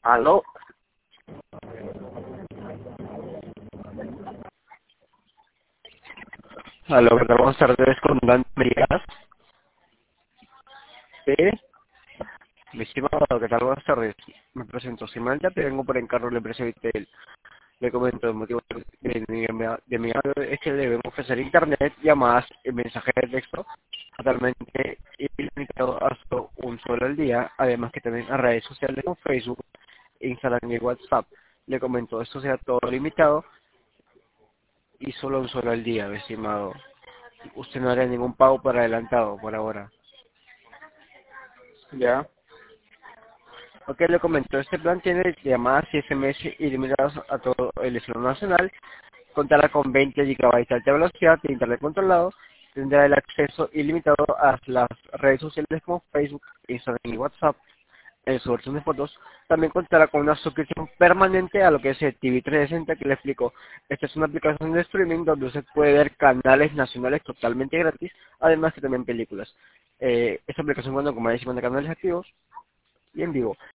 Aló, Aló, ¿qué tal? Buenas tardes, con Dan Merías. sí, Mi estimado, ¿qué tal? Buenas tardes. Me presento, Simán, te vengo por encargo de la empresa Vitel. Le comento el motivo de mi llamado es que debemos ofrecer internet, llamadas y mensajes de texto totalmente ilimitado hasta un solo al día, además que también a redes sociales como Facebook, Instagram y WhatsApp. Le comento, esto sea todo limitado y solo un solo al día, mi estimado. Usted no hará ningún pago por adelantado por ahora. ya, Ok, le comento, este plan tiene llamadas y SMS ilimitadas a todo el estado nacional, contará con 20 GB de alta velocidad de internet controlado, tendrá el acceso ilimitado a las redes sociales como Facebook, Instagram y WhatsApp, en su versión de fotos, también contará con una suscripción permanente a lo que es el TV 360 que le explico. Esta es una aplicación de streaming donde usted puede ver canales nacionales totalmente gratis, además que también películas. Esta aplicación cuenta con más de 50 canales activos y en vivo.